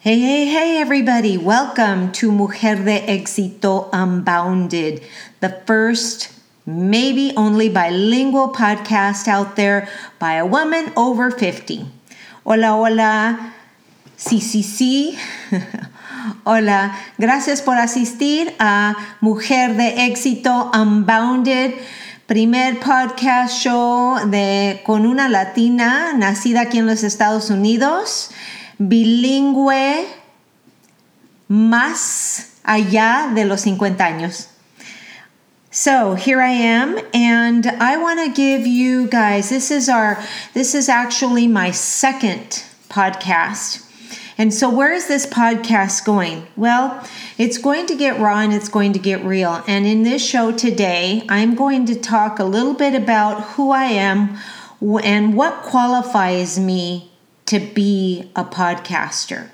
Hey, everybody. Welcome to Mujer de Éxito Unbounded, the first, maybe only bilingual podcast out there by a woman over 50. Hola. Sí. Hola. Gracias por asistir a Mujer de Éxito Unbounded, primer podcast show con una latina nacida aquí en los Estados Unidos, bilingüe más allá de los 50 años. So here I am, and I want to give you guys, this is actually my second podcast. And so where is this podcast going? Well, it's going to get raw and it's going to get real. And in this show today, I'm going to talk a little bit about who I am and what qualifies me to be a podcaster.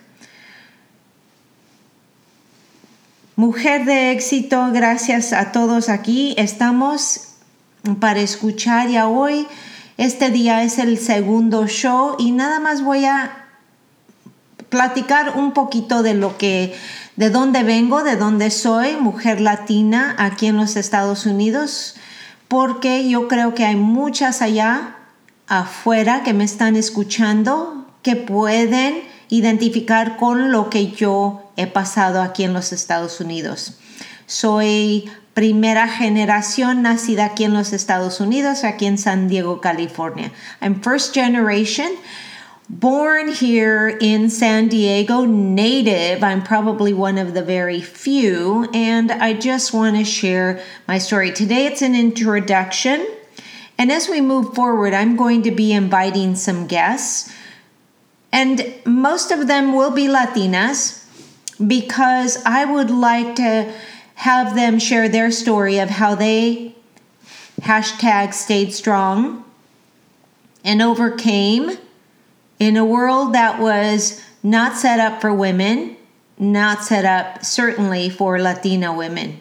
Mujer de éxito, gracias a todos aquí. Estamos para escuchar ya hoy. Este día es el segundo show y nada más voy a platicar un poquito de dónde vengo, de dónde soy, mujer latina aquí en los Estados Unidos, porque yo creo que hay muchas allá afuera que me están escuchando que pueden identificar con lo que yo he pasado aquí en los Estados Unidos. Soy primera generación nacida aquí en los Estados Unidos, aquí en San Diego, California. I'm first generation, born here in San Diego, native. I'm probably one of the very few, and I just want to share my story. Today it's an introduction, and as we move forward, I'm going to be inviting some guests. And most of them will be Latinas because I would like to have them share their story of how they #stayed strong and overcame in a world that was not set up for women, not set up certainly for Latina women.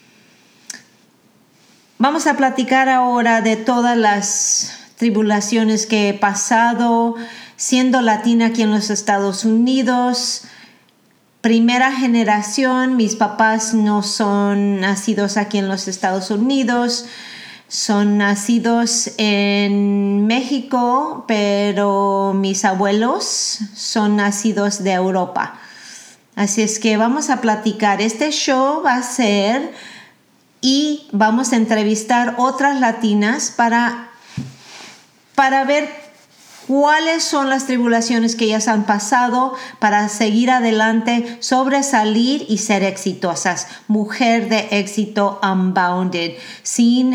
Vamos a platicar ahora de todas las tribulaciones que he pasado siendo latina aquí en los Estados Unidos. Primera generación, mis papás no son nacidos aquí en los Estados Unidos, son nacidos en México, pero mis abuelos son nacidos de Europa. Así es que vamos a platicar. Este show va a ser y vamos a entrevistar otras latinas para ver cuáles son las tribulaciones que ellas han pasado para seguir adelante, sobresalir y ser exitosas. Mujer de éxito unbounded, sin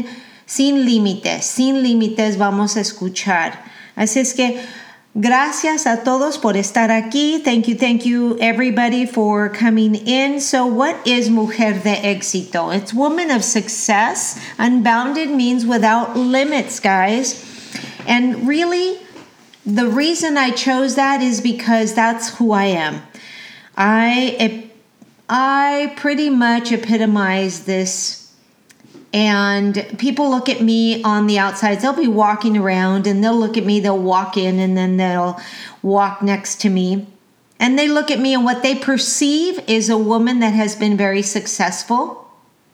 límites vamos a escuchar. Así es que gracias a todos por estar aquí. Thank you everybody for coming in. So what is Mujer de Éxito? It's woman of success. Unbounded means without limits, guys. And really, the reason I chose that is because that's who I am. I pretty much epitomize this, and people look at me on the outside. They'll be walking around and they'll look at me, they'll walk in and then they'll walk next to me. And they look at me and what they perceive is a woman that has been very successful.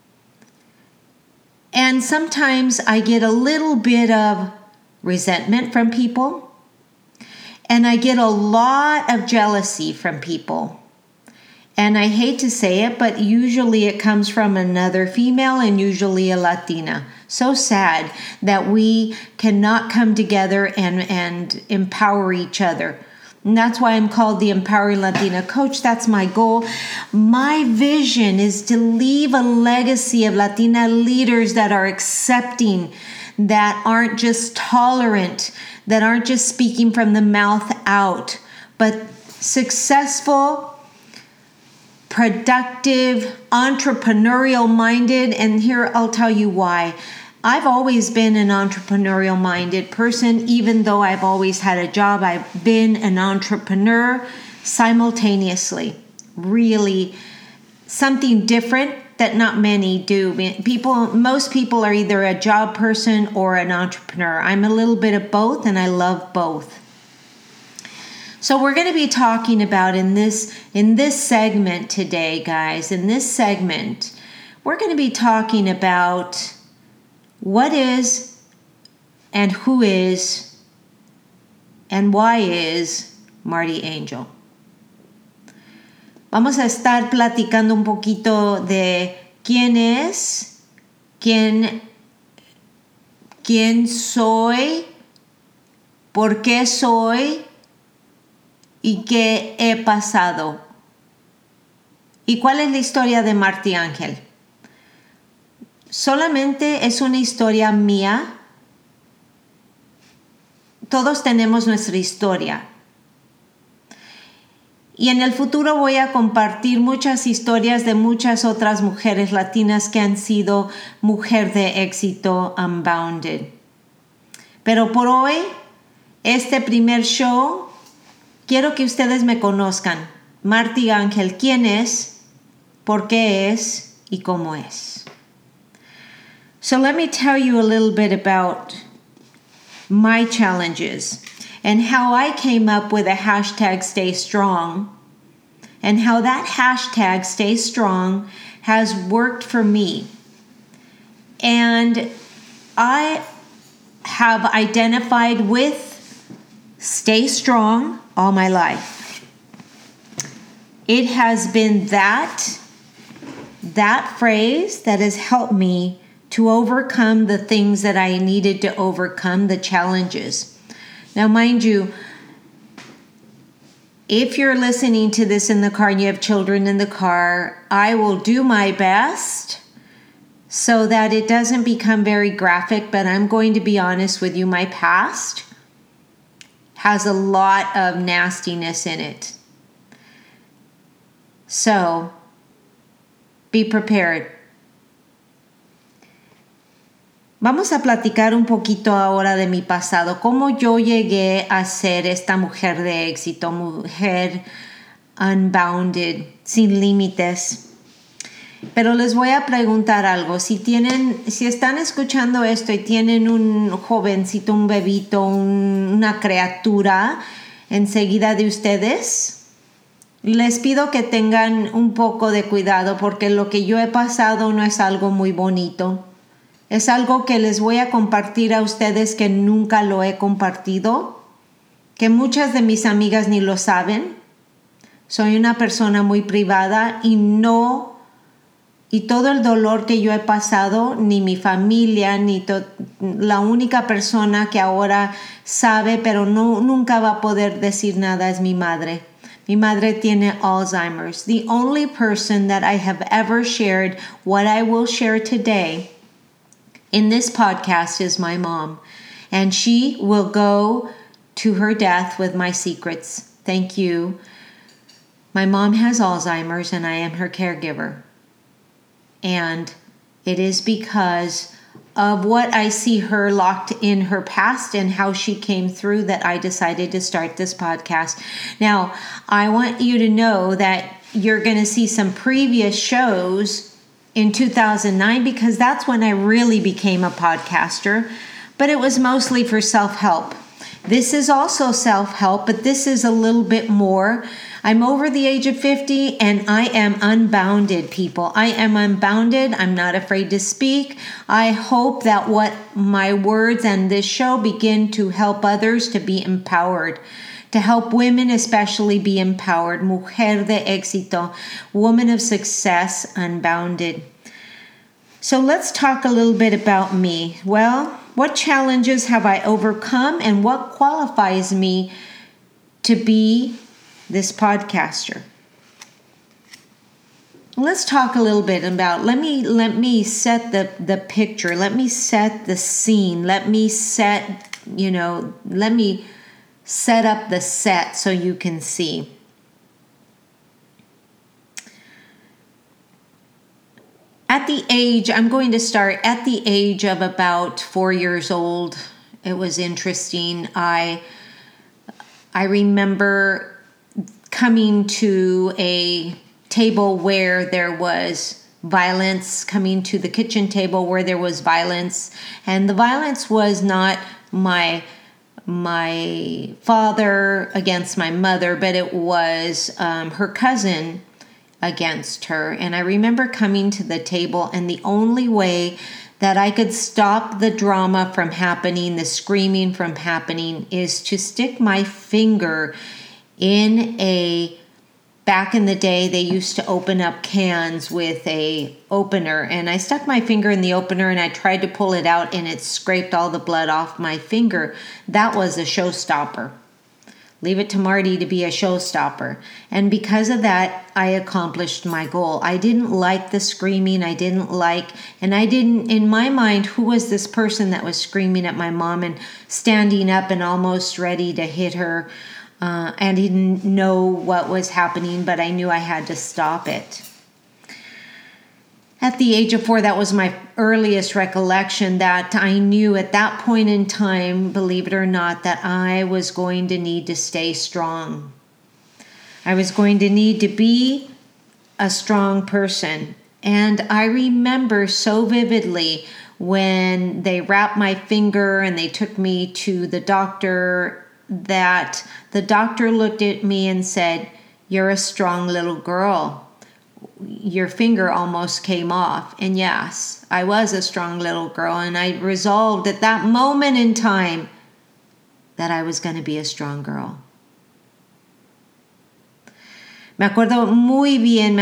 And sometimes I get a little bit of resentment from people. And I get a lot of jealousy from people. And I hate to say it, but usually it comes from another female and usually a Latina. So sad that we cannot come together and empower each other. And that's why I'm called the Empowering Latina Coach. That's my goal. My vision is to leave a legacy of Latina leaders that are accepting, that aren't just tolerant, that aren't just speaking from the mouth out, but successful, productive, entrepreneurial-minded. And here I'll tell you why. I've always been an entrepreneurial-minded person. Even though I've always had a job, I've been an entrepreneur simultaneously. Really something different that not many do. Most people are either a job person or an entrepreneur. I'm a little bit of both, and I love both. So we're going to be talking about in this segment today, guys, in this segment, we're going to be talking about what is and who is and why is Marty Angel. Vamos a estar platicando un poquito de quién es, quién soy, por qué soy y qué he pasado. ¿Y cuál es la historia de Marty Ángel? Solamente es una historia mía. Todos tenemos nuestra historia. Y en el futuro voy a compartir muchas historias de muchas otras mujeres latinas que han sido mujer de éxito Unbounded. Pero por hoy, este primer show, quiero que ustedes me conozcan. Marty Ángel, ¿quién es? ¿Por qué es? ¿Y cómo es? So let me tell you a little bit about my challenges and how I came up with a hashtag Stay Strong and how that hashtag Stay Strong has worked for me. And I have identified with Stay Strong all my life. It has been that phrase that has helped me to overcome the things that I needed to overcome, the challenges. Now, mind you, if you're listening to this in the car and you have children in the car, I will do my best so that it doesn't become very graphic, but I'm going to be honest with you, my past has a lot of nastiness in it. So, be prepared. Vamos a platicar un poquito ahora de mi pasado, cómo yo llegué a ser esta mujer de éxito, mujer unbounded, sin límites. Pero les voy a preguntar algo, si están escuchando esto y tienen un jovencito, un bebito, una criatura enseguida de ustedes, les pido que tengan un poco de cuidado porque lo que yo he pasado no es algo muy bonito. Es algo que les voy a compartir a ustedes que nunca lo he compartido, que muchas de mis amigas ni lo saben. Soy una persona muy privada y todo el dolor que yo he pasado, ni mi familia, la única persona que ahora sabe, pero nunca va a poder decir nada es mi madre. Mi madre tiene Alzheimer's. The only person that I have ever shared what I will share today in this podcast is my mom, and she will go to her death with my secrets. Thank you. My mom has Alzheimer's, and I am her caregiver. And it is because of what I see her locked in her past and how she came through that I decided to start this podcast. Now, I want you to know that you're going to see some previous shows in 2009 because that's when I really became a podcaster, but it was mostly for self-help. This is also self-help, but this is a little bit more. I'm over the age of 50 and I am unbounded, people. I am unbounded. I'm not afraid to speak. I hope that what my words and this show begin to help others to be empowered, to help women especially be empowered. Mujer de éxito, woman of success, unbounded. So let's talk a little bit about me. Well, what challenges have I overcome and what qualifies me to be this podcaster? Let's talk a little bit about, let me set the picture. Let me set the scene. Let me set up the set so you can see. I'm going to start at the age of about 4 years old. It was interesting. I remember coming to a table where there was violence, coming to the kitchen table where there was violence. And the violence was not my my father against my mother, but it was her cousin against her. And I remember coming to the table, and the only way that I could stop the drama from happening, the screaming from happening, is to stick my finger in back in the day, they used to open up cans with a opener, and I stuck my finger in the opener and I tried to pull it out, and it scraped all the blood off my finger. That was a showstopper. Leave it to Marty to be a showstopper. And because of that, I accomplished my goal. I didn't like the screaming. In my mind, who was this person that was screaming at my mom and standing up and almost ready to hit her? I didn't know what was happening, but I knew I had to stop it. At the age of 4, that was my earliest recollection, that I knew at that point in time, believe it or not, that I was going to need to stay strong. I was going to need to be a strong person. And I remember so vividly when they wrapped my finger and they took me to the doctor, that the doctor looked at me and said, "You're a strong little girl. Your finger almost came off." And yes, I was a strong little girl, and I resolved at that moment in time that I was going to be a strong girl. Me acuerdo muy bien.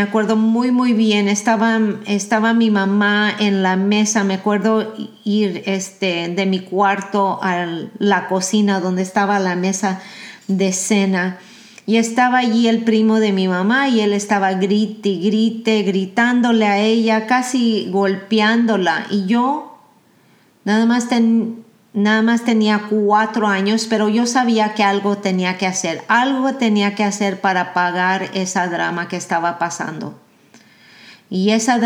Estaba mi mamá en la mesa. Me acuerdo ir de mi cuarto a la cocina donde estaba la mesa de cena. Y estaba allí el primo de mi mamá y él estaba gritándole a ella, casi golpeándola. Y yo nada más tenía 4 años, pero yo sabía que algo tenía que hacer. Algo tenía que hacer para pagar esa drama que estaba pasando. Y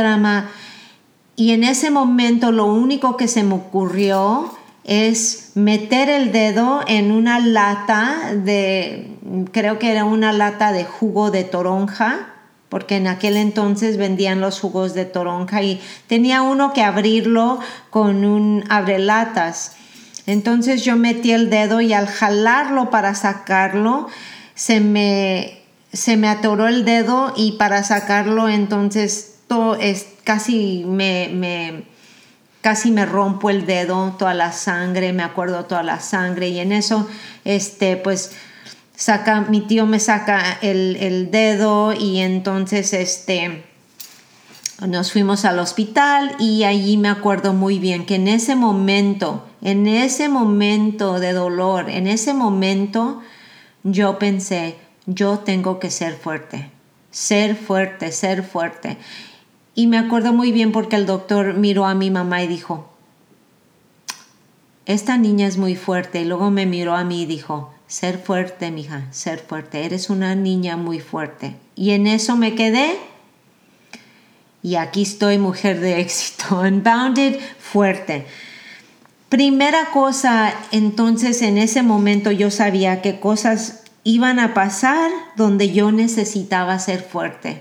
en ese momento lo único que se me ocurrió es meter el dedo en una lata creo que era una lata de jugo de toronja, porque en aquel entonces vendían los jugos de toronja y tenía uno que abrirlo con un abrelatas. Entonces yo metí el dedo y al jalarlo para sacarlo, se me atoró el dedo, y para sacarlo entonces casi me rompo el dedo, toda la sangre, me acuerdo toda la sangre, y en eso pues mi tío me saca el dedo, y entonces nos fuimos al hospital, y allí me acuerdo muy bien que en ese momento de dolor, en ese momento yo pensé, yo tengo que ser fuerte. Y me acuerdo muy bien porque el doctor miró a mi mamá y dijo, esta niña es muy fuerte. Y luego me miró a mí y dijo, ser fuerte, mija, ser fuerte. Eres una niña muy fuerte. Y en eso me quedé. Y aquí estoy, mujer de éxito, unbounded, fuerte. Primera cosa, entonces en ese momento yo sabía que cosas iban a pasar donde yo necesitaba ser fuerte.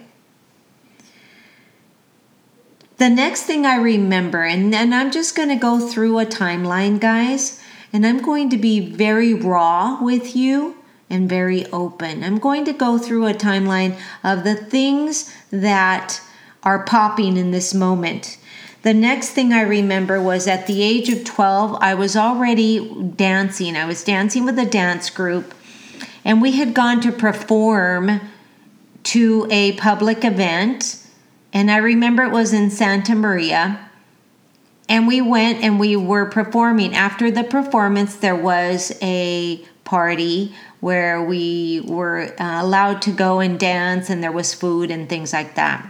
The next thing I remember, and I'm just going to go through a timeline, guys, and I'm going to be very raw with you and very open. I'm going to go through a timeline of the things that are popping in this moment. The next thing I remember was at the age of 12, I was already dancing. I was dancing with a dance group, and we had gone to perform to a public event. And I remember it was in Santa Maria, and we went and we were performing. After the performance, there was a party where we were allowed to go and dance, and there was food and things like that.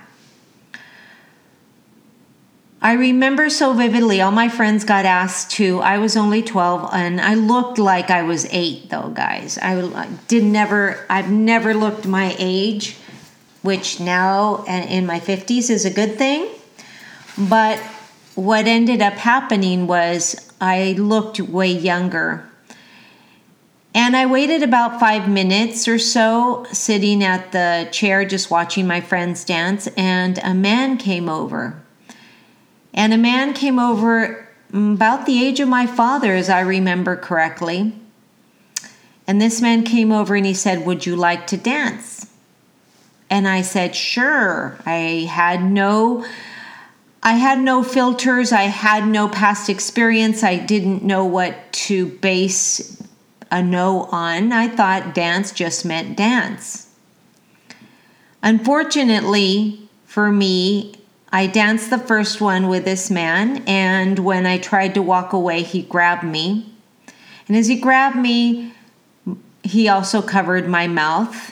I remember so vividly, all my friends got asked to. I was only 12, and I looked like I was 8, though, guys. I've never looked my age, which now in my 50s is a good thing. But what ended up happening was I looked way younger. And I waited about 5 minutes or so sitting at the chair just watching my friends dance, and a man came over. And a man came over about the age of my father, as I remember correctly. And this man came over and he said, "Would you like to dance?" And I said, "Sure." I had no filters. I had no past experience. I didn't know what to base a no on. I thought dance just meant dance. Unfortunately for me, I danced the first one with this man, and when I tried to walk away, he grabbed me. And as he grabbed me, he also covered my mouth.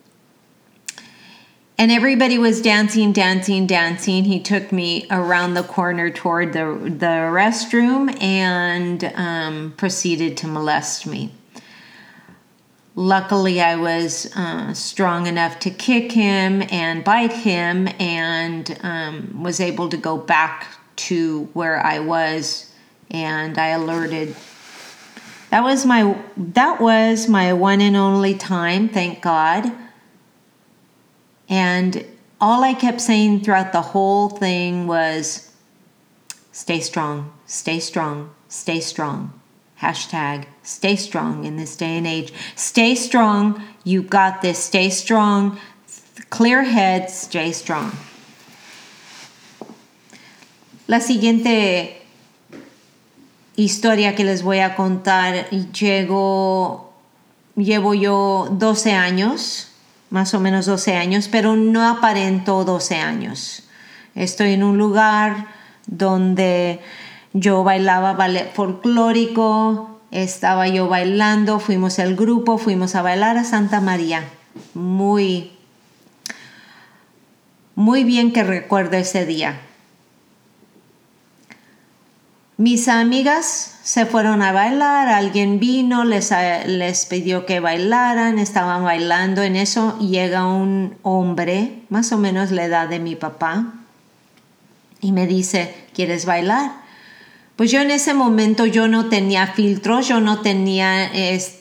And everybody was dancing. He took me around the corner toward the restroom and proceeded to molest me. Luckily, I was strong enough to kick him and bite him and was able to go back to where I was, and I alerted. That was my one and only time, thank God. And all I kept saying throughout the whole thing was, stay strong, stay strong, stay strong. Hashtag stay strong in this day and age. Stay strong. You got this. Stay strong. Clear head. Stay strong. La siguiente historia que les voy a contar, llevo yo 12 años, más o menos 12 años, pero no aparento 12 años. Estoy en un lugar donde yo bailaba ballet folclórico, estaba yo bailando, fuimos el grupo, fuimos a bailar a Santa María. Muy bien que recuerdo ese día. Mis amigas se fueron a bailar, alguien vino, les pidió que bailaran, estaban bailando. En eso llega un hombre, más o menos la edad de mi papá, y me dice, ¿quieres bailar? Pues yo en ese momento yo no tenía filtros, yo no tenía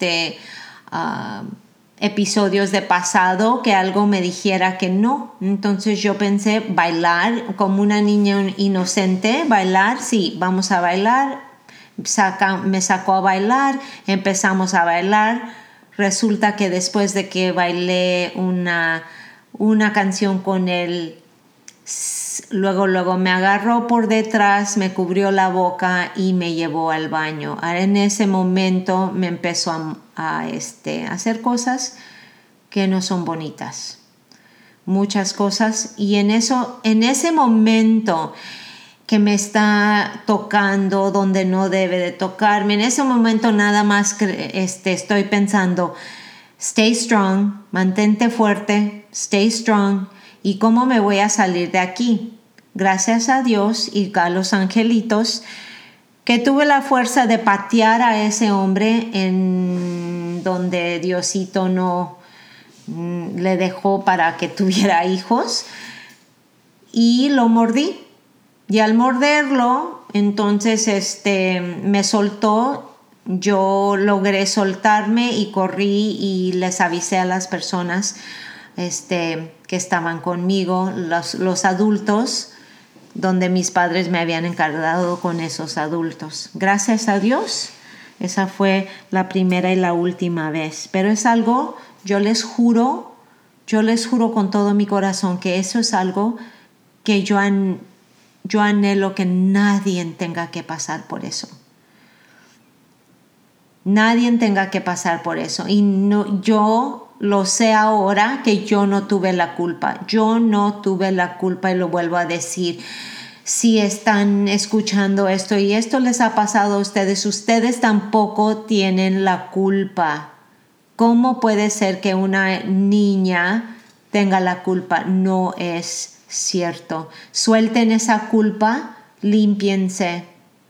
episodios de pasado que algo me dijera que no. Entonces yo pensé bailar como una niña inocente, bailar, sí, vamos a bailar. Me sacó a bailar, empezamos a bailar. Resulta que después de que bailé una canción con él, luego me agarró por detrás, me cubrió la boca y me llevó al baño. En ese momento me empezó a hacer cosas que no son bonitas. Muchas cosas. Y en ese momento que me está tocando donde no debe de tocarme, en ese momento nada más estoy pensando, stay strong, mantente fuerte, stay strong. ¿Y cómo me voy a salir de aquí? Gracias a Dios y a los angelitos que tuve la fuerza de patear a ese hombre en donde Diosito no le dejó para que tuviera hijos, y lo mordí. Y al morderlo, entonces me soltó. Yo logré soltarme y corrí y les avisé a las personas que estaban conmigo, los adultos, donde mis padres me habían encargado con esos adultos. Gracias a Dios, esa fue la primera y la última vez. Pero es algo, yo les juro con todo mi corazón que eso es algo que yo anhelo que nadie tenga que pasar por eso. Nadie tenga que pasar por eso. Y no, yo lo sé ahora que yo no tuve la culpa. Yo no tuve la culpa y lo vuelvo a decir. Si están escuchando esto y esto les ha pasado a ustedes tampoco tienen la culpa. ¿Cómo puede ser que una niña tenga la culpa? No es cierto. Suelten esa culpa, límpiense.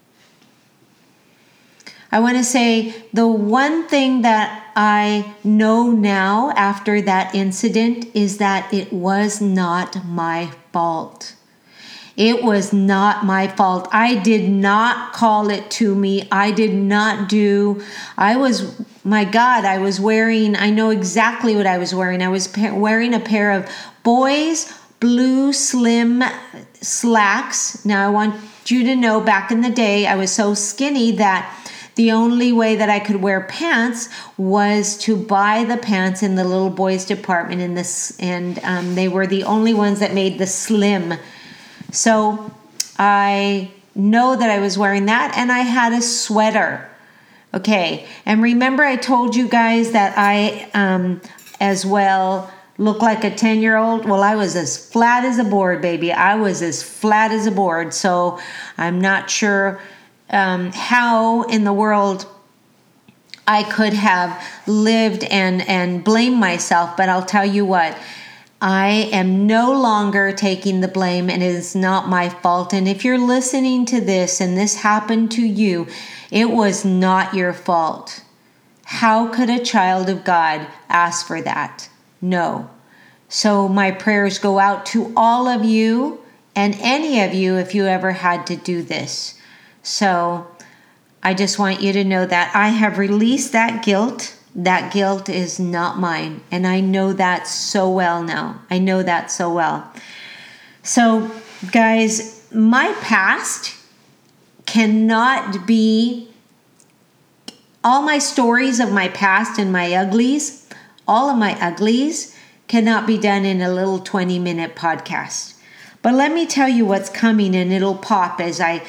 I want to say the one thing that I know now after that incident is that it was not my fault. It was not my fault. I did not call it to me. I did not do. I was wearing, I know exactly what I was wearing. I was wearing a pair of boys' blue slim slacks. Now I want you to know back in the day, I was so skinny that the only way that I could wear pants was to buy the pants in the little boys department and they were the only ones that made the slim. So I know that I was wearing that, and I had a sweater. Okay, and remember I told you guys that I as well look like a 10-year-old? Well, I was as flat as a board, baby. I was as flat as a board. So I'm not sure how in the world I could have lived and blamed myself. But I'll tell you what, I am no longer taking the blame, and it is not my fault. And if you're listening to this and this happened to you, it was not your fault. How could a child of God ask for that? No. So my prayers go out to all of you and any of you if you ever had to do this. So I just want you to know that I have released that guilt. That guilt is not mine. And I know that so well now. I know that so well. So guys, my past cannot be, all my stories of my past and my uglies, all of my uglies cannot be done in a little 20-minute podcast. But let me tell you what's coming, and it'll pop as I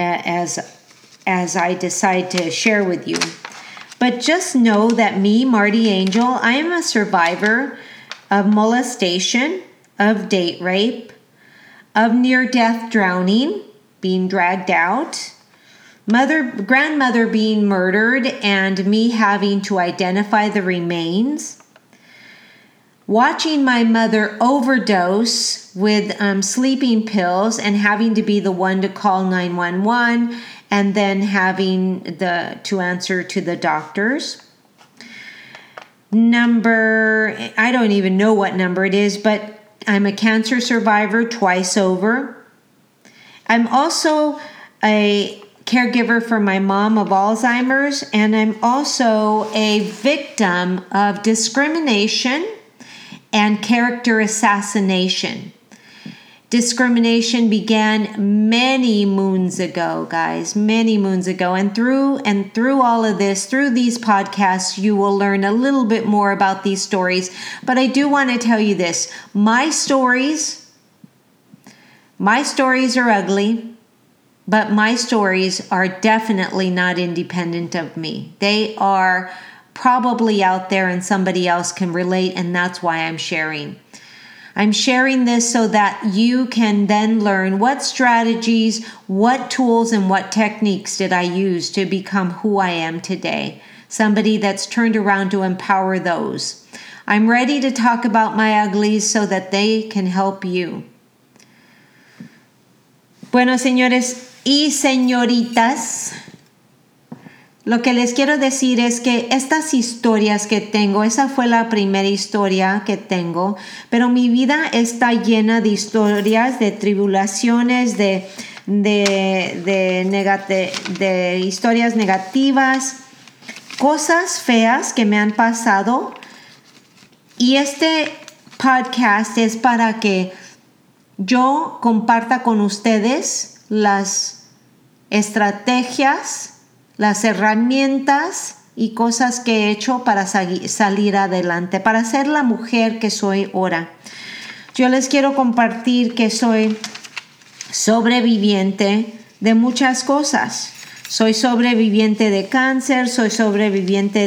decide to share with you. But just know that me, Marty Angel, I am a survivor of molestation, of date rape, of near-death drowning, being dragged out, grandmother being murdered, and me having to identify the remains, watching my mother overdose with sleeping pills and having to be the one to call 911, and then having to answer to the doctors. I don't even know what number it is, but I'm a cancer survivor twice over. I'm also a caregiver for my mom of Alzheimer's, and I'm also a victim of discrimination and character assassination. Discrimination began many moons ago, guys, many moons ago. And through all of this, through these podcasts, you will learn a little bit more about these stories. But I do want to tell you this. My stories are ugly, but my stories are definitely not independent of me. They are probably out there and somebody else can relate, and that's why I'm sharing. I'm sharing this so that you can then learn what strategies, what tools, and what techniques did I use to become who I am today. Somebody that's turned around to empower those. I'm ready to talk about my uglies so that they can help you. Bueno, señores y señoritas, lo que les quiero decir es que estas historias que tengo, esa fue la primera historia que tengo, pero mi vida está llena de historias, de tribulaciones, de historias negativas, cosas feas que me han pasado. Y este podcast es para que yo comparta con ustedes las estrategias, las herramientas y cosas que he hecho para salir adelante, para ser la mujer que soy ahora. Yo les quiero compartir que soy sobreviviente de muchas cosas. Soy sobreviviente de cáncer, soy sobreviviente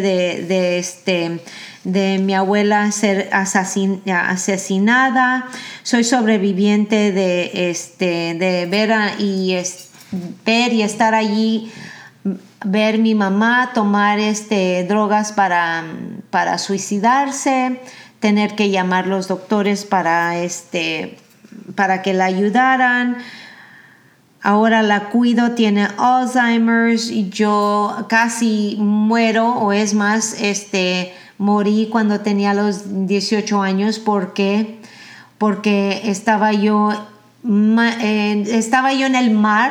de mi abuela ser asesinada, soy sobreviviente de ver y estar allí, ver mi mamá tomar drogas para suicidarse, tener que llamar los doctores para que la ayudaran. Ahora la cuido, tiene Alzheimer's y yo casi muero, o es más, morí cuando tenía los 18 años porque estaba yo en el mar.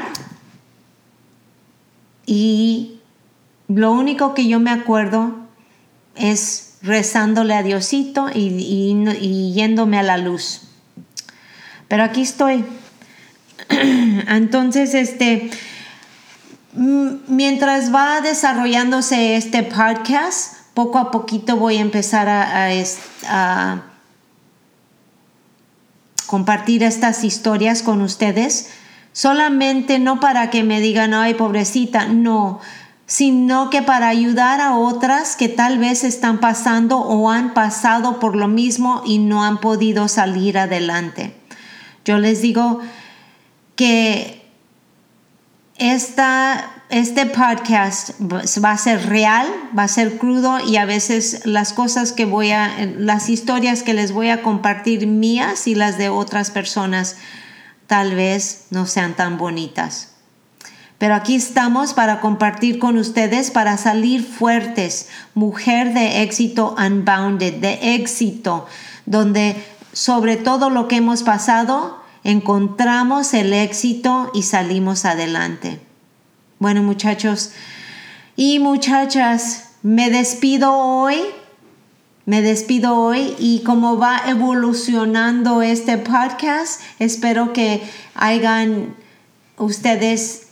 Y lo único que yo me acuerdo es rezándole a Diosito y yéndome a la luz. Pero aquí estoy. Entonces, Mientras va desarrollándose este podcast, poco a poquito voy a empezar a compartir estas historias con ustedes, solamente no para que me digan, ay, pobrecita, no, sino que para ayudar a otras que tal vez están pasando o han pasado por lo mismo y no han podido salir adelante. Yo les digo que este podcast va a ser real, va a ser crudo y a veces las historias que les voy a compartir mías y las de otras personas tal vez no sean tan bonitas. Pero aquí estamos para compartir con ustedes, para salir fuertes, mujer de éxito unbounded, de éxito, donde sobre todo lo que hemos pasado, encontramos el éxito y salimos adelante. Bueno, muchachos y muchachas, me despido hoy y como va evolucionando este podcast, espero que hayan ustedes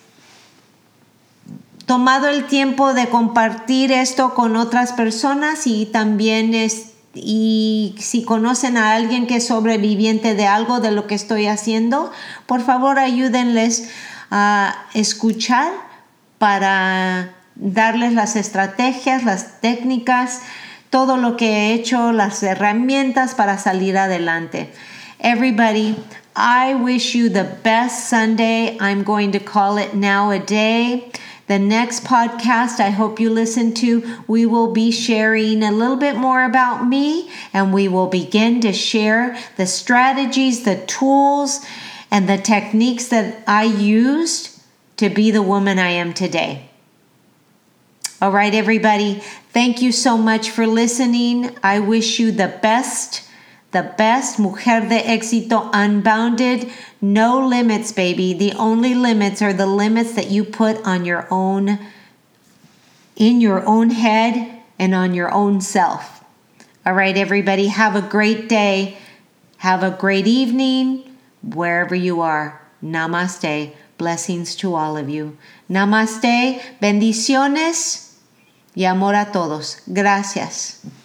tomado el tiempo de compartir esto con otras personas y también y si conocen a alguien que es sobreviviente de algo de lo que estoy haciendo, por favor ayúdenles a escuchar para darles las estrategias, las técnicas, todo lo que he hecho, las herramientas para salir adelante. Everybody, I wish you the best Sunday. I'm going to call it now a day. The next podcast I hope you listen to, we will be sharing a little bit more about me, and we will begin to share the strategies, the tools, and the techniques that I used to be the woman I am today. All right, everybody, thank you so much for listening. I wish you the best, Mujer de Éxito Unbounded. No limits, baby. The only limits are the limits that you put on your own, in your own head and on your own self. All right, everybody, have a great day. Have a great evening, wherever you are. Namaste. Blessings to all of you. Namaste. Bendiciones y amor a todos. Gracias.